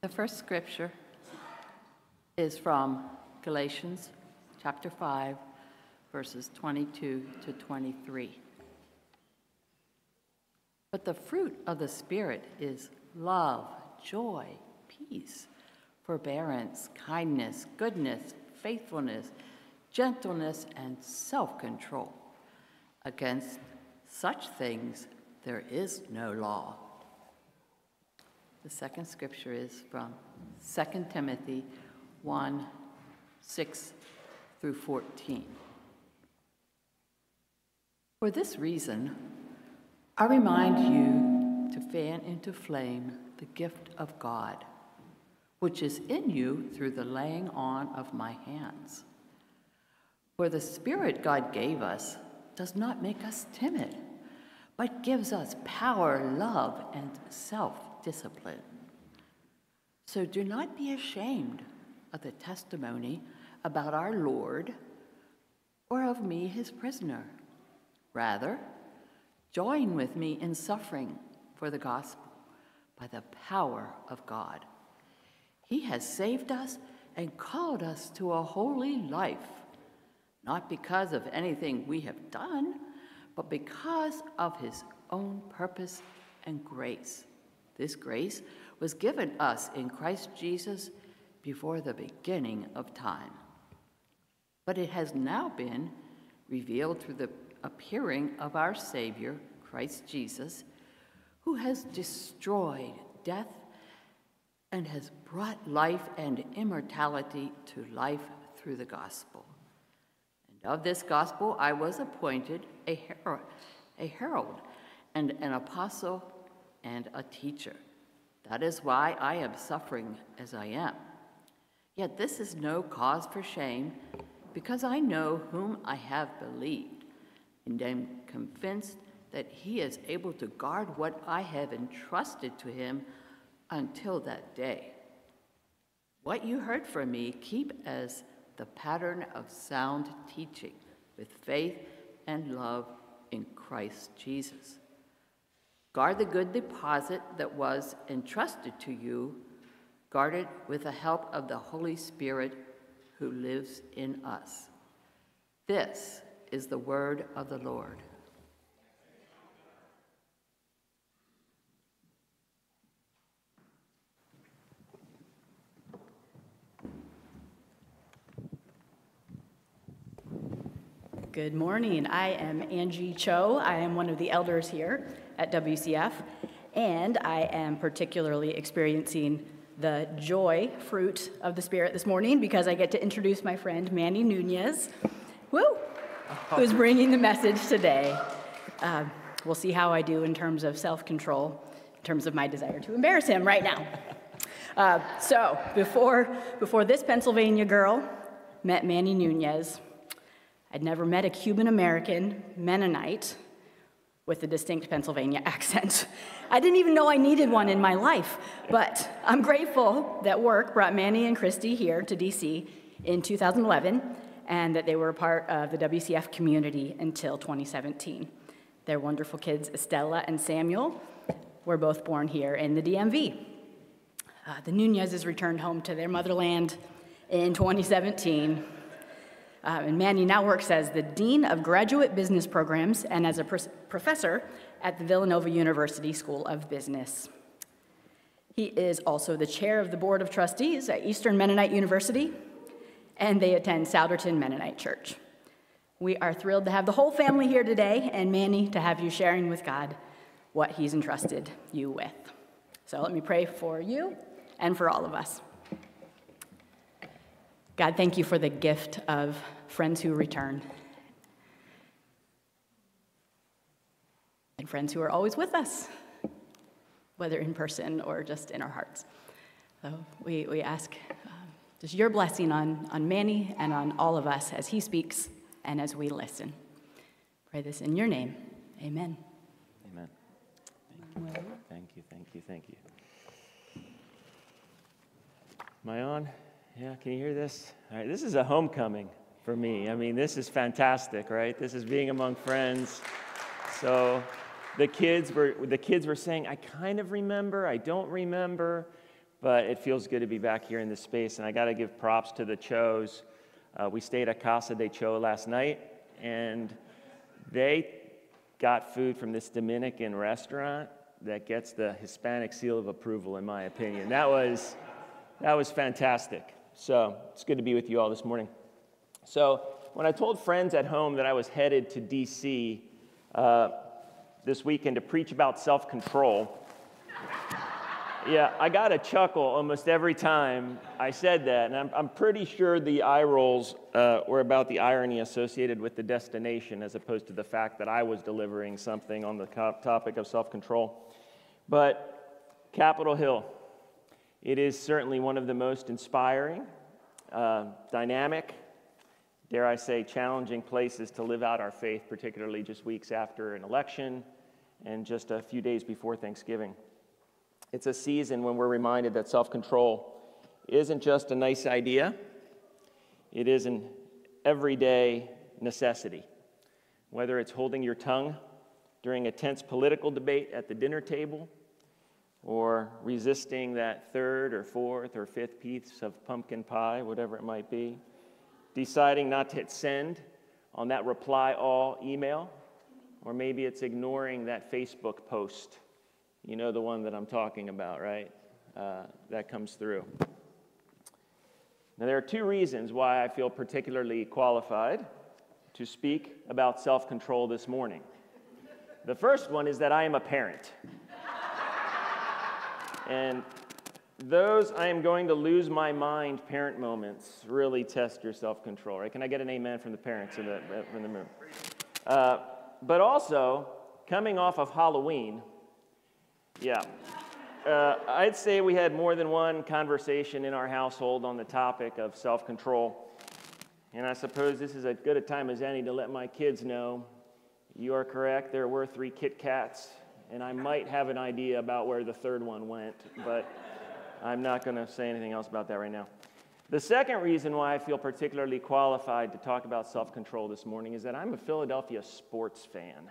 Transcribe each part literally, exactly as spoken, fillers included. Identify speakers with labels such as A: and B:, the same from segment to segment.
A: The first scripture is from Galatians chapter five, verses twenty-two to twenty-three. But the fruit of the Spirit is love, joy, peace, forbearance, kindness, goodness, faithfulness, gentleness, and self-control. Against such things there is no law. The second scripture is from Second Timothy one, six through fourteen. For this reason, I remind you to fan into flame the gift of God, which is in you through the laying on of my hands. For the Spirit God gave us does not make us timid, but gives us power, love, and self-discipline. So do not be ashamed of the testimony about our Lord or of me, his prisoner. Rather, join with me in suffering for the gospel by the power of God. He has saved us and called us to a holy life, not because of anything we have done, but because of his own purpose and grace. This grace was given us in Christ Jesus before the beginning of time. But it has now been revealed through the appearing of our Savior, Christ Jesus, who has destroyed death and has brought life and immortality to life through the gospel. And of this gospel I was appointed a herald, a herald and an apostle and a teacher. That is why I am suffering as I am. Yet this is no cause for shame, because I know whom I have believed, and am convinced that he is able to guard what I have entrusted to him until that day. What you heard from me, keep as the pattern of sound teaching, with faith and love in Christ Jesus. Guard the good deposit that was entrusted to you, guard it with the help of the Holy Spirit who lives in us. This is the word of the Lord.
B: Good morning. I am Angie Cho. I am one of the elders here at W C F, and I am particularly experiencing the joy fruit of the Spirit this morning because I get to introduce my friend Manny Nunez, woo, who's bringing the message today. Uh, we'll see how I do in terms of self-control, in terms of my desire to embarrass him right now. Uh, so before, before this Pennsylvania girl met Manny Nunez, I'd never met a Cuban-American Mennonite with a distinct Pennsylvania accent. I didn't even know I needed one in my life, but I'm grateful that work brought Manny and Christy here to D C in two thousand eleven, and that they were a part of the W C F community until twenty seventeen. Their wonderful kids, Estella and Samuel, were both born here in the D M V. Uh, the Nunezes returned home to their motherland in twenty seventeen. Uh, and Manny now works as the Dean of Graduate Business Programs and as a pr- professor at the Villanova University School of Business. He is also the chair of the Board of Trustees at Eastern Mennonite University, and they attend Souderton Mennonite Church. We are thrilled to have the whole family here today, and Manny, to have you sharing with God what he's entrusted you with. So let me pray for you and for all of us. God, thank you for the gift of friends who return and friends who are always with us, whether in person or just in our hearts. So we, we ask um, just your blessing on, on Manny and on all of us as he speaks and as we listen. Pray this in your name. Amen.
C: Amen. Thank you, thank you, thank you, thank you. Am I on? Yeah, can you hear this? All right, this is a homecoming for me. I mean, this is fantastic, right? This is being among friends. So the kids were the kids were saying, I kind of remember, I don't remember, but it feels good to be back here in this space, and I got to give props to the Chos. Uh, we stayed at Casa de Cho last night, and they got food from this Dominican restaurant that gets the Hispanic seal of approval, in my opinion. That was, that was fantastic. So it's good to be with you all this morning. So when I told friends at home that I was headed to D C uh, this weekend to preach about self-control, yeah, I got a chuckle almost every time I said that, and I'm, I'm pretty sure the eye rolls uh, were about the irony associated with the destination as opposed to the fact that I was delivering something on the co- topic of self-control. But Capitol Hill, it is certainly one of the most inspiring, uh, dynamic, dare I say, challenging places to live out our faith, particularly just weeks after an election and just a few days before Thanksgiving. It's a season when we're reminded that self-control isn't just a nice idea, it is an everyday necessity. Whether it's holding your tongue during a tense political debate at the dinner table, or resisting that third or fourth or fifth piece of pumpkin pie, whatever it might be, deciding not to hit send on that reply all email, or maybe it's ignoring that Facebook post. You know the one that I'm talking about, right? Uh, that comes through. Now, there are two reasons why I feel particularly qualified to speak about self-control this morning. The first one is that I am a parent. And those I am going to lose my mind parent moments really test your self-control, right? Can I get an amen from the parents in the, in the room? Uh, but also, coming off of Halloween, yeah. Uh, I'd say we had more than one conversation in our household on the topic of self-control. And I suppose this is as good a time as any to let my kids know, you are correct, there were three Kit Kats, and I might have an idea about where the third one went, but I'm not going to say anything else about that right now. The second reason why I feel particularly qualified to talk about self-control this morning is that I'm a Philadelphia sports fan.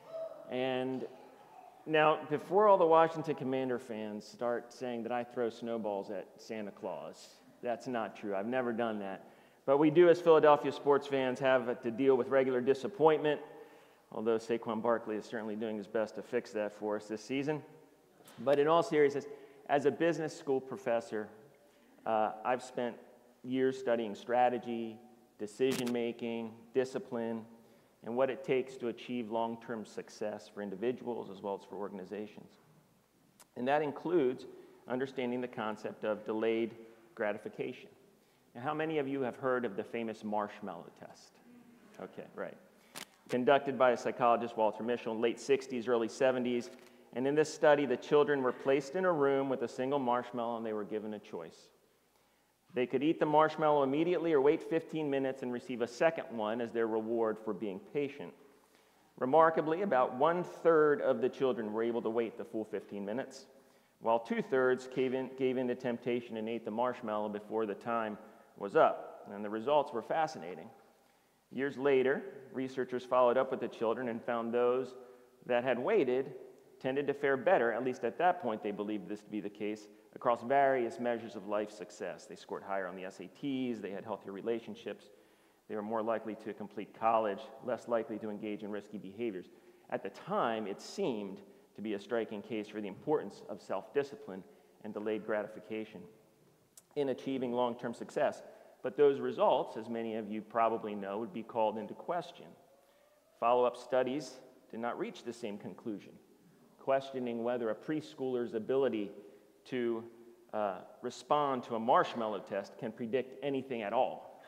C: And now, before all the Washington Commander fans start saying that I throw snowballs at Santa Claus, that's not true. I've never done that. But we do, as Philadelphia sports fans, have to deal with regular disappointment, although Saquon Barkley is certainly doing his best to fix that for us this season. But in all seriousness, as a business school professor, uh, I've spent years studying strategy, decision-making, discipline, and what it takes to achieve long-term success for individuals as well as for organizations. And that includes understanding the concept of delayed gratification. Now, how many of you have heard of the famous marshmallow test? Okay, right. Conducted by a psychologist, Walter Mischel, in the late sixties, early seventies. And in this study, the children were placed in a room with a single marshmallow, and they were given a choice. They could eat the marshmallow immediately or wait fifteen minutes and receive a second one as their reward for being patient. Remarkably, about one-third of the children were able to wait the full fifteen minutes, while two-thirds gave in, gave in to temptation and ate the marshmallow before the time was up. And the results were fascinating. Years later, researchers followed up with the children and found those that had waited tended to fare better, at least at that point they believed this to be the case, across various measures of life success. They scored higher on the S A Ts, they had healthier relationships, they were more likely to complete college, less likely to engage in risky behaviors. At the time, it seemed to be a striking case for the importance of self-discipline and delayed gratification in achieving long-term success. But those results, as many of you probably know, would be called into question. Follow-up studies did not reach the same conclusion, questioning whether a preschooler's ability to uh, respond to a marshmallow test can predict anything at all.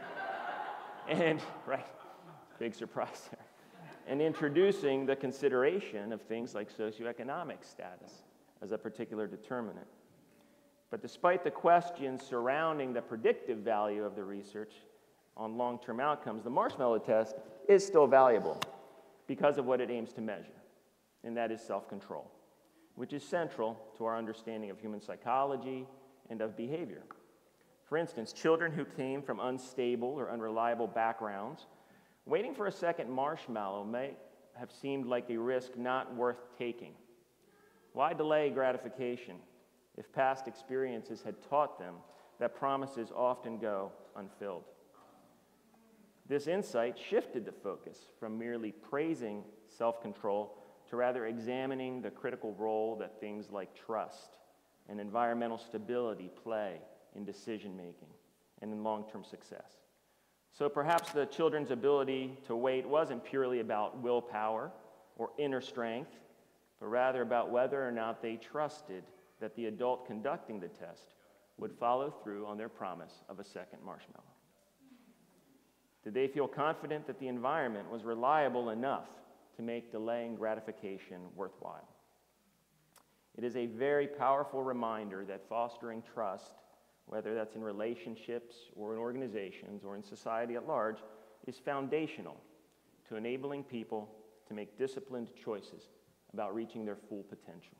C: And, right, big surprise there. And introducing the consideration of things like socioeconomic status as a particular determinant. But despite the questions surrounding the predictive value of the research on long-term outcomes, the marshmallow test is still valuable because of what it aims to measure, and that is self-control, which is central to our understanding of human psychology and of behavior. For instance, children who came from unstable or unreliable backgrounds, waiting for a second marshmallow may have seemed like a risk not worth taking. Why delay gratification if past experiences had taught them that promises often go unfilled. This insight shifted the focus from merely praising self-control to rather examining the critical role that things like trust and environmental stability play in decision-making and in long-term success. So perhaps the children's ability to wait wasn't purely about willpower or inner strength, but rather about whether or not they trusted that the adult conducting the test would follow through on their promise of a second marshmallow. Did they feel confident that the environment was reliable enough to make delaying gratification worthwhile? It is a very powerful reminder that fostering trust, whether that's in relationships or in organizations or in society at large, is foundational to enabling people to make disciplined choices about reaching their full potential.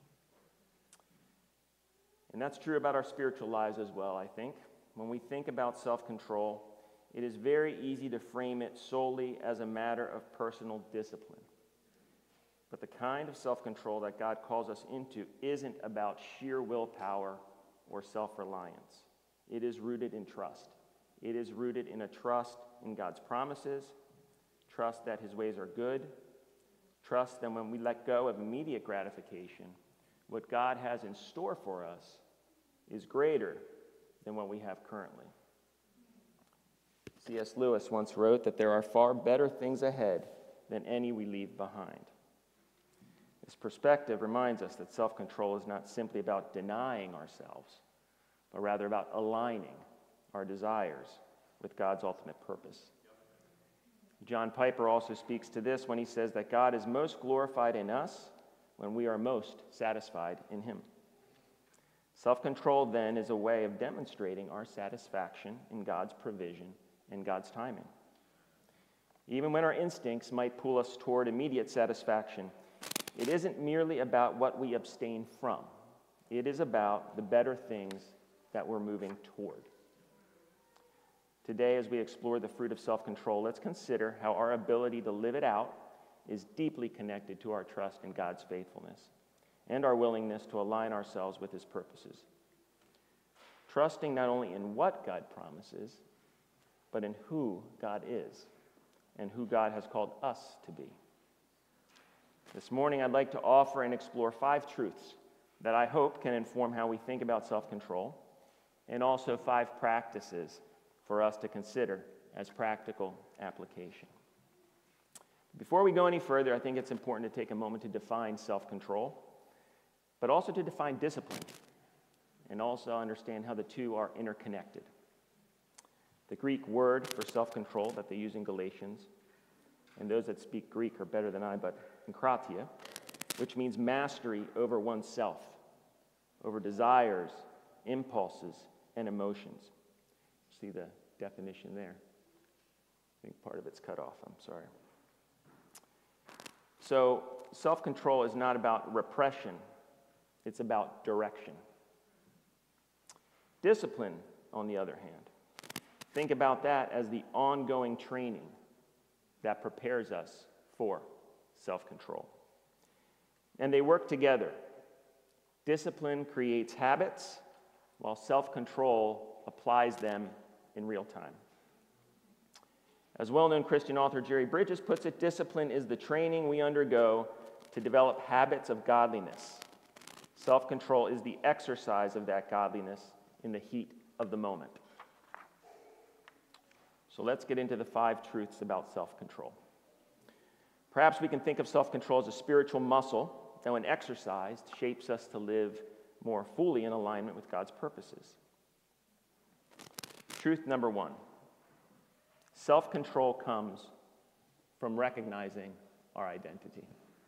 C: And that's true about our spiritual lives as well, I think. When we think about self-control, it is very easy to frame it solely as a matter of personal discipline. But the kind of self-control that God calls us into isn't about sheer willpower or self-reliance. It is rooted in trust. It is rooted in a trust in God's promises, trust that his ways are good, trust that when we let go of immediate gratification, what God has in store for us is greater than what we have currently. C S Lewis once wrote that there are far better things ahead than any we leave behind. This perspective reminds us that self-control is not simply about denying ourselves, but rather about aligning our desires with God's ultimate purpose. John Piper also speaks to this when he says that God is most glorified in us when we are most satisfied in him. Self-control, then, is a way of demonstrating our satisfaction in God's provision and God's timing. Even when our instincts might pull us toward immediate satisfaction, it isn't merely about what we abstain from. It is about the better things that we're moving toward. Today, as we explore the fruit of self-control, let's consider how our ability to live it out is deeply connected to our trust in God's faithfulness and our willingness to align ourselves with his purposes. Trusting not only in what God promises, but in who God is and who God has called us to be. This morning, I'd like to offer and explore five truths that I hope can inform how we think about self-control, and also five practices for us to consider as practical application. Before we go any further, I think it's important to take a moment to define self-control, but also to define discipline, and also understand how the two are interconnected. The Greek word for self-control that they use in Galatians, and those that speak Greek are better than I, but enkratia, which means mastery over oneself, over desires, impulses, and emotions. See the definition there? I think part of it's cut off, I'm sorry. So, self-control is not about repression, it's about direction. Discipline, on the other hand, think about that as the ongoing training that prepares us for self-control. And they work together. Discipline creates habits, while self-control applies them in real time. As well-known Christian author Jerry Bridges puts it, discipline is the training we undergo to develop habits of godliness. Self-control is the exercise of that godliness in the heat of the moment. So let's get into the five truths about self-control. Perhaps we can think of self-control as a spiritual muscle that, when exercised, shapes us to live more fully in alignment with God's purposes. Truth number one. Self-control comes from recognizing our identity.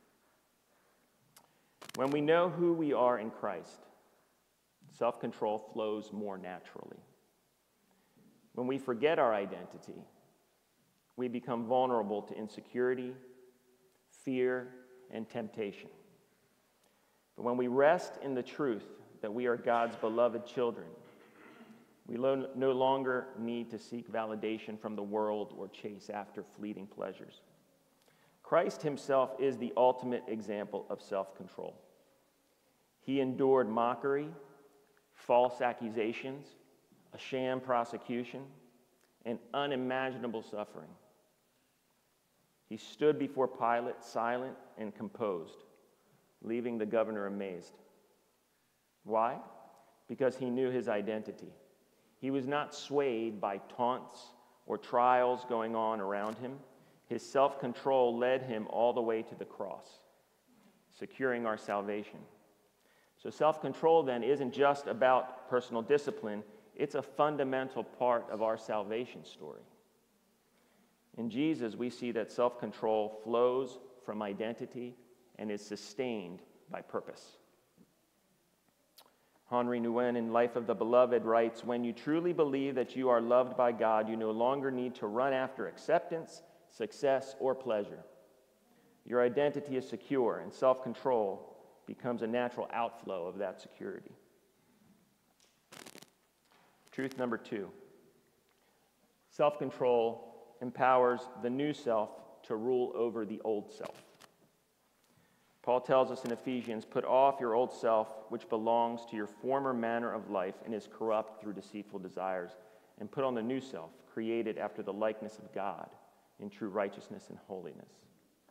C: When we know who we are in Christ, self-control flows more naturally. When we forget our identity, we become vulnerable to insecurity, fear, and temptation. But when we rest in the truth that we are God's beloved children, we lo- no longer need to seek validation from the world or chase after fleeting pleasures. Christ himself is the ultimate example of self-control. He endured mockery false accusations, a sham prosecution, and unimaginable suffering. He stood before Pilate silent and composed, leaving the governor amazed. Why? Because he knew his identity. He was not swayed by taunts or trials going on around him. His self-control led him all the way to the cross, securing our salvation. So self-control then isn't just about personal discipline, it's a fundamental part of our salvation story. In Jesus, we see that self-control flows from identity and is sustained by purpose. Henri Nouwen in Life of the Beloved writes, "When you truly believe that you are loved by God, you no longer need to run after acceptance, success, or pleasure. Your identity is secure, and self-control becomes a natural outflow of that security." Truth number two. Self-control empowers the new self to rule over the old self. Paul tells us in Ephesians, "Put off your old self, which belongs to your former manner of life and is corrupt through deceitful desires, and put on the new self, created after the likeness of God, in true righteousness and holiness."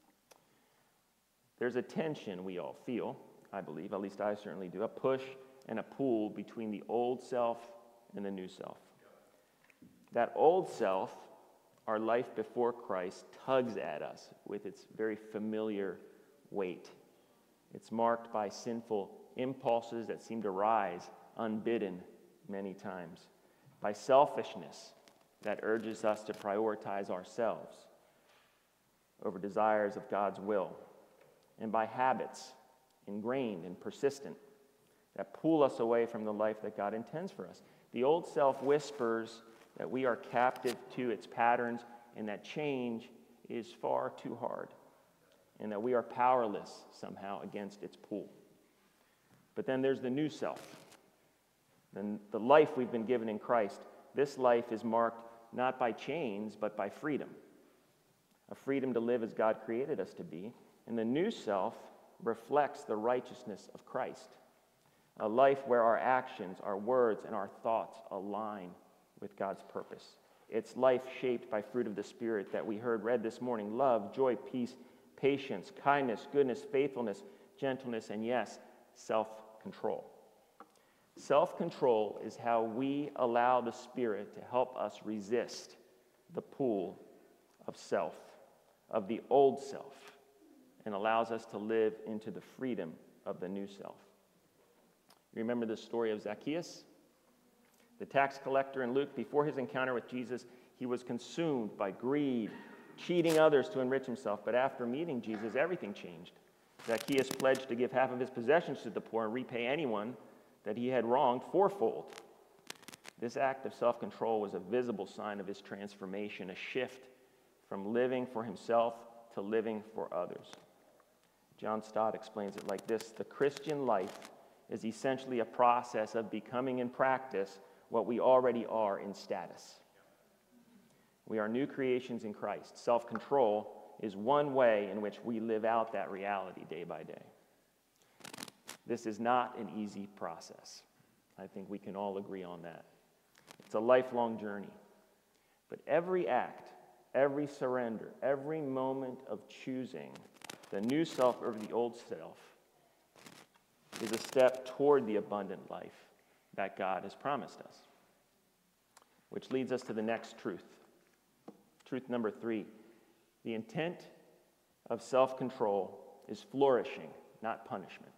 C: There's a tension we all feel, I believe, at least I certainly do, a push and a pull between the old self and the new self. That old self, our life before Christ, tugs at us with its very familiar weight. It's marked by sinful impulses that seem to rise unbidden many times, by selfishness that urges us to prioritize ourselves over desires of God's will, and by habits, ingrained and persistent, that pull us away from the life that God intends for us. The old self whispers that we are captive to its patterns and that change is far too hard, and that we are powerless somehow against its pull. But then there's the new self, and the life we've been given in Christ. This life is marked not by chains, but by freedom, a freedom to live as God created us to be. And the new self reflects the righteousness of Christ, a life where our actions, our words, and our thoughts align with God's purpose. It's life shaped by fruit of the Spirit that we heard read this morning: love, joy, peace, patience, kindness, goodness, faithfulness, gentleness, and yes, self-control. Self-control is how we allow the Spirit to help us resist the pull of self, of the old self, and allows us to live into the freedom of the new self. Remember the story of Zacchaeus? The tax collector in Luke, before his encounter with Jesus, he was consumed by greed, cheating others to enrich himself. But after meeting Jesus, everything changed. Zacchaeus pledged to give half of his possessions to the poor and repay anyone that he had wronged fourfold. This act of self-control was a visible sign of his transformation, a shift from living for himself to living for others. John Stott explains it like this: the Christian life is essentially a process of becoming in practice what we already are in status. We are new creations in Christ. Self-control is one way in which we live out that reality day by day. This is not an easy process. I think we can all agree on that. It's a lifelong journey. But every act, every surrender, every moment of choosing the new self over the old self is a step toward the abundant life that God has promised us. Which leads us to the next truth. Truth number three. The intent of self-control is flourishing, not punishment.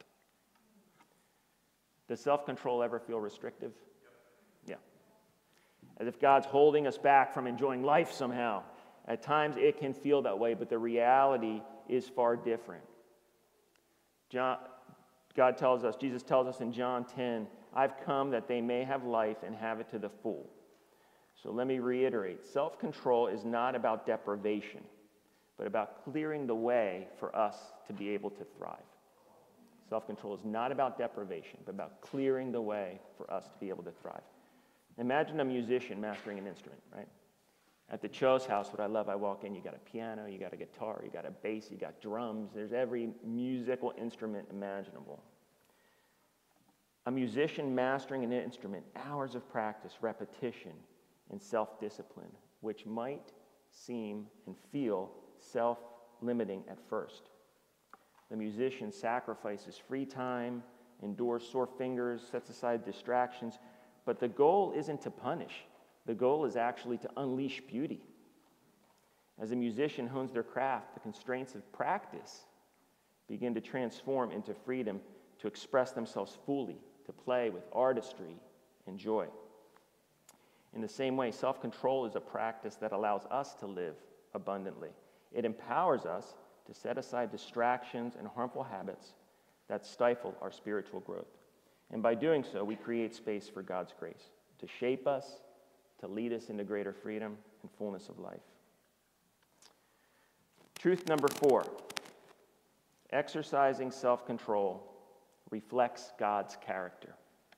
C: Does self-control ever feel restrictive? Yeah. As if God's holding us back from enjoying life somehow. At times it can feel that way, but the reality is far different. John, God tells us, Jesus tells us in John ten, "I've come that they may have life and have it to the full." So let me reiterate, self-control is not about deprivation, but about clearing the way for us to be able to thrive. Self-control is not about deprivation, but about clearing the way for us to be able to thrive. Imagine a musician mastering an instrument, right? At the Cho's house, what I love, I walk in, you got a piano, you got a guitar, you got a bass, you got drums. There's every musical instrument imaginable. A musician mastering an instrument, hours of practice, repetition, and self-discipline, which might seem and feel self-limiting at first. The musician sacrifices free time, endures sore fingers, sets aside distractions, but the goal isn't to punish. The goal is actually to unleash beauty. As a musician hones their craft, the constraints of practice begin to transform into freedom to express themselves fully, to play with artistry and joy. In the same way, self-control is a practice that allows us to live abundantly. It empowers us to set aside distractions and harmful habits that stifle our spiritual growth. And by doing so, we create space for God's grace to shape us, to lead us into greater freedom and fullness of life. Truth number four, exercising self-control reflects God's character.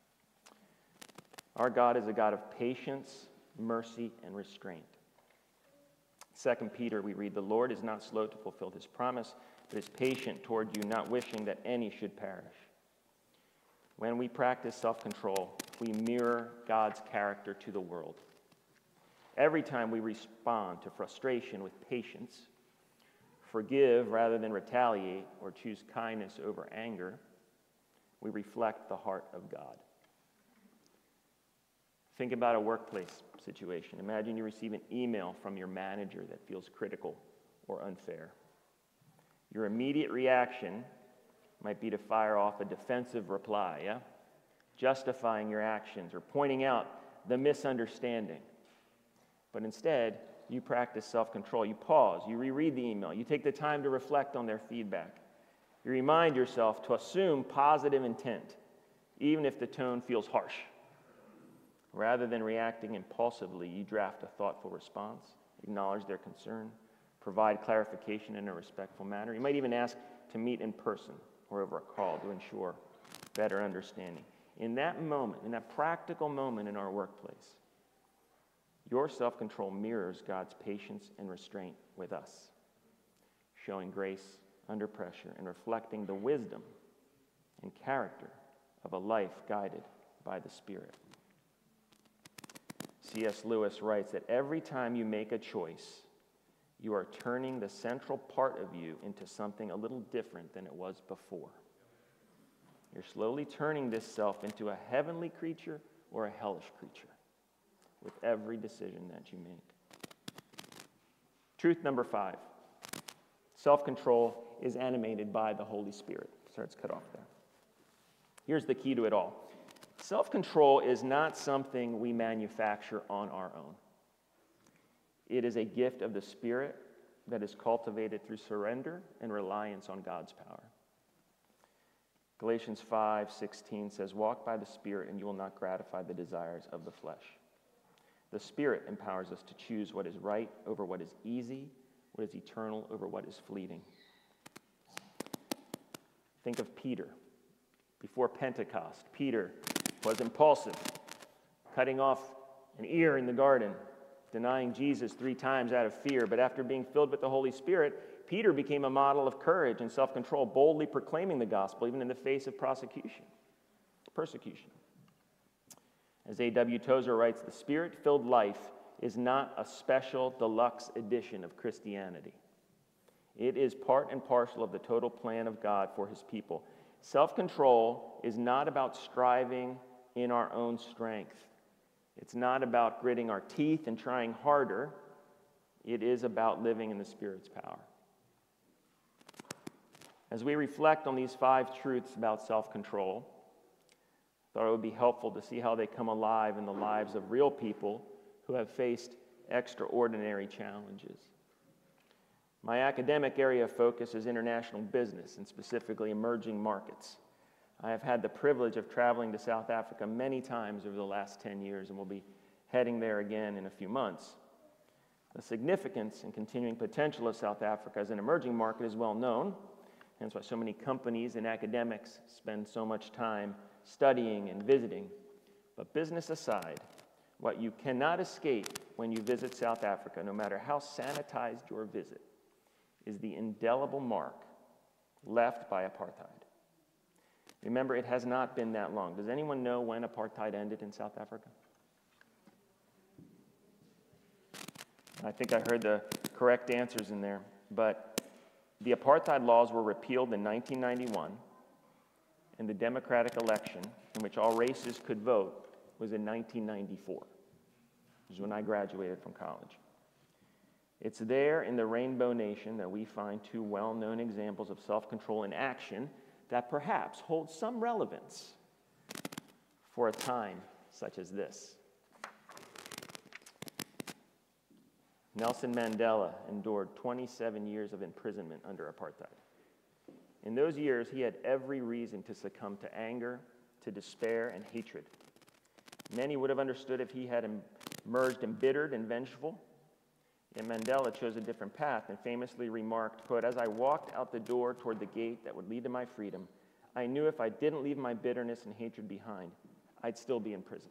C: Our God is a God of patience, mercy, and restraint. Second Peter, we read, "The Lord is not slow to fulfill his promise, but is patient toward you, not wishing that any should perish." When we practice self-control, we mirror God's character to the world. Every time we respond to frustration with patience, forgive rather than retaliate, or choose kindness over anger, we reflect the heart of God. Think about a workplace situation. Imagine you receive an email from your manager that feels critical or unfair. Your immediate reaction might be to fire off a defensive reply, yeah? Justifying your actions or pointing out the misunderstanding. But instead, you practice self-control. You pause, you reread the email, you take the time to reflect on their feedback. You remind yourself to assume positive intent, even if the tone feels harsh. Rather than reacting impulsively, you draft a thoughtful response, acknowledge their concern, provide clarification in a respectful manner. You might even ask to meet in person or over a call to ensure better understanding. In that moment, in that practical moment in our workplace, your self-control mirrors God's patience and restraint with us, showing grace under pressure and reflecting the wisdom and character of a life guided by the Spirit. C S Lewis writes that every time you make a choice, you are turning the central part of you into something a little different than it was before. You're slowly turning this self into a heavenly creature or a hellish creature with every decision that you make. Truth number five, self-control is animated by the Holy Spirit. Sorry, it's cut off there. Here's the key to it all. Self-control is not something we manufacture on our own. It is a gift of the Spirit that is cultivated through surrender and reliance on God's power. Galatians five sixteen says, "Walk by the Spirit, and you will not gratify the desires of the flesh." The Spirit empowers us to choose what is right over what is easy, what is eternal over what is fleeting. Think of Peter. Before Pentecost, Peter was impulsive, cutting off an ear in the garden, denying Jesus three times out of fear. But after being filled with the Holy Spirit, Peter became a model of courage and self-control, boldly proclaiming the gospel, even in the face of prosecution, persecution. As A W Tozer writes, "The Spirit-filled life is not a special deluxe edition of Christianity. It is part and parcel of the total plan of God for his people. Self-control is not about striving in our own strength. It's not about gritting our teeth and trying harder. It is about living in the Spirit's power." As we reflect on these five truths about self-control, I thought it would be helpful to see how they come alive in the lives of real people who have faced extraordinary challenges. My academic area of focus is international business, and specifically emerging markets. I have had the privilege of traveling to South Africa many times over the last ten years, and will be heading there again in a few months. The significance and continuing potential of South Africa as an emerging market is well known, and that's why so many companies and academics spend so much time studying and visiting. But business aside, what you cannot escape when you visit South Africa, no matter how sanitized your visit, is the indelible mark left by apartheid. Remember, it has not been that long. Does anyone know when apartheid ended in South Africa? I think I heard the correct answers in there, but the apartheid laws were repealed in nineteen ninety-one, and the democratic election in which all races could vote was in nineteen ninety-four, which is when I graduated from college. It's there in the Rainbow Nation that we find two well-known examples of self-control in action that perhaps hold some relevance for a time such as this. Nelson Mandela endured twenty-seven years of imprisonment under apartheid. In those years, he had every reason to succumb to anger, to despair, and hatred. Many would have understood if he had emerged embittered and vengeful. Yet Mandela chose a different path and famously remarked, quote, "As I walked out the door toward the gate that would lead to my freedom, I knew if I didn't leave my bitterness and hatred behind, I'd still be in prison."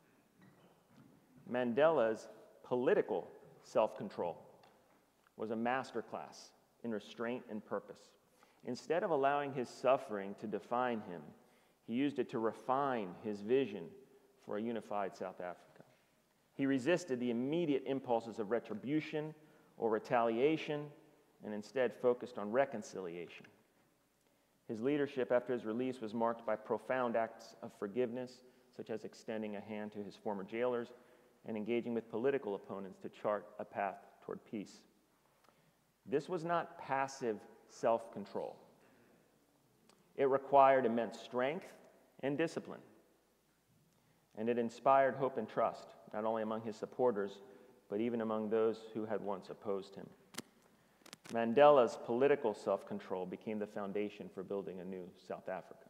C: Mandela's political self-control was a masterclass in restraint and purpose. Instead of allowing his suffering to define him, he used it to refine his vision for a unified South Africa. He resisted the immediate impulses of retribution or retaliation and instead focused on reconciliation. His leadership after his release was marked by profound acts of forgiveness, such as extending a hand to his former jailers and engaging with political opponents to chart a path toward peace. This was not passive self-control. It required immense strength and discipline. And it inspired hope and trust, not only among his supporters, but even among those who had once opposed him. Mandela's political self-control became the foundation for building a new South Africa.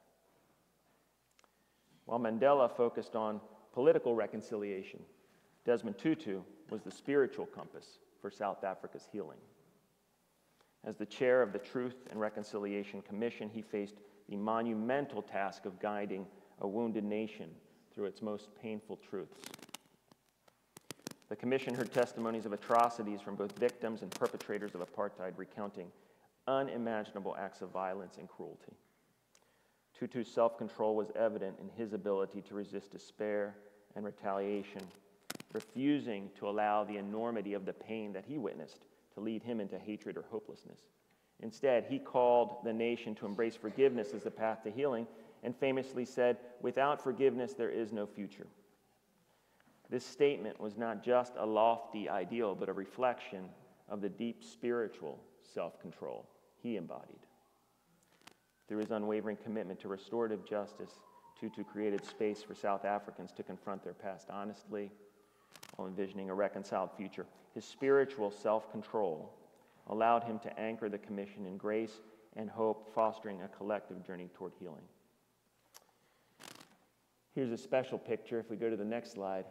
C: While Mandela focused on political reconciliation, Desmond Tutu was the spiritual compass for South Africa's healing. As the chair of the Truth and Reconciliation Commission, he faced the monumental task of guiding a wounded nation through its most painful truths. The commission heard testimonies of atrocities from both victims and perpetrators of apartheid, recounting unimaginable acts of violence and cruelty. Tutu's self-control was evident in his ability to resist despair and retaliation, refusing to allow the enormity of the pain that he witnessed to lead him into hatred or hopelessness. Instead, he called the nation to embrace forgiveness as the path to healing and famously said, "Without forgiveness, there is no future." This statement was not just a lofty ideal, but a reflection of the deep spiritual self-control he embodied. Through his unwavering commitment to restorative justice, Tutu created space for South Africans to confront their past honestly while envisioning a reconciled future. His spiritual self-control allowed him to anchor the commission in grace and hope, fostering a collective journey toward healing. Here's a special picture, if we go to the next slide,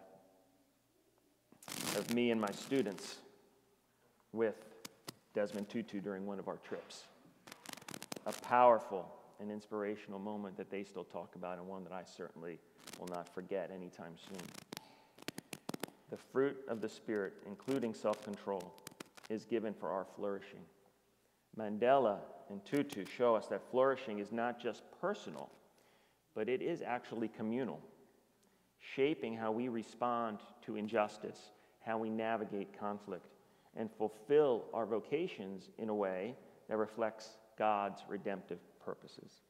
C: of me and my students with Desmond Tutu during one of our trips. A powerful and inspirational moment that they still talk about, and one that I certainly will not forget anytime soon. The fruit of the Spirit, including self-control, is given for our flourishing. Mandela and Tutu show us that flourishing is not just personal, but it is actually communal, shaping how we respond to injustice, how we navigate conflict, and fulfill our vocations in a way that reflects God's redemptive purposes.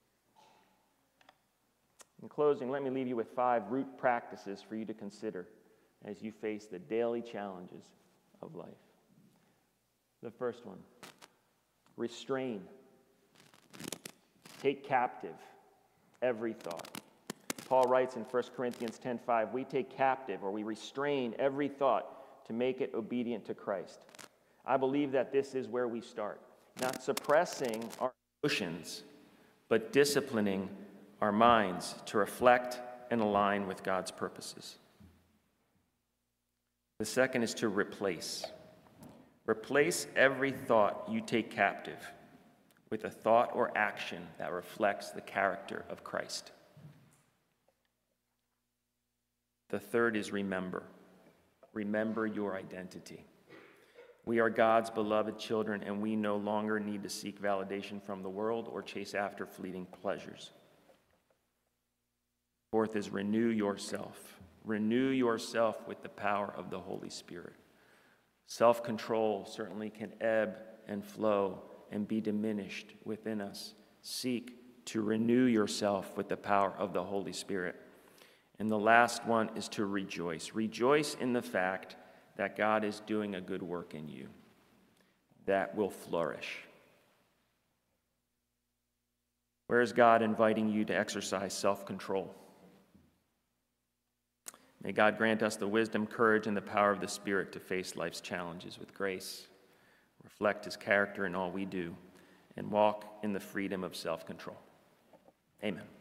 C: In closing, let me leave you with five root practices for you to consider as you face the daily challenges of life. The first one, restrain. Take captive every thought. Paul writes in First Corinthians ten five, we take captive, or we restrain every thought to make it obedient to Christ. I believe that this is where we start, not suppressing our emotions, but disciplining our minds to reflect and align with God's purposes. The second is to replace. Replace every thought you take captive with a thought or action that reflects the character of Christ. The third is remember. Remember your identity. We are God's beloved children, and we no longer need to seek validation from the world or chase after fleeting pleasures. Fourth is renew yourself. Renew yourself with the power of the Holy Spirit. Self-control certainly can ebb and flow and be diminished within us. Seek to renew yourself with the power of the Holy Spirit. And the last one is to rejoice. Rejoice in the fact that God is doing a good work in you that will flourish. Where is God inviting you to exercise self-control? May God grant us the wisdom, courage, and the power of the Spirit to face life's challenges with grace, reflect his character in all we do, and walk in the freedom of self-control. Amen.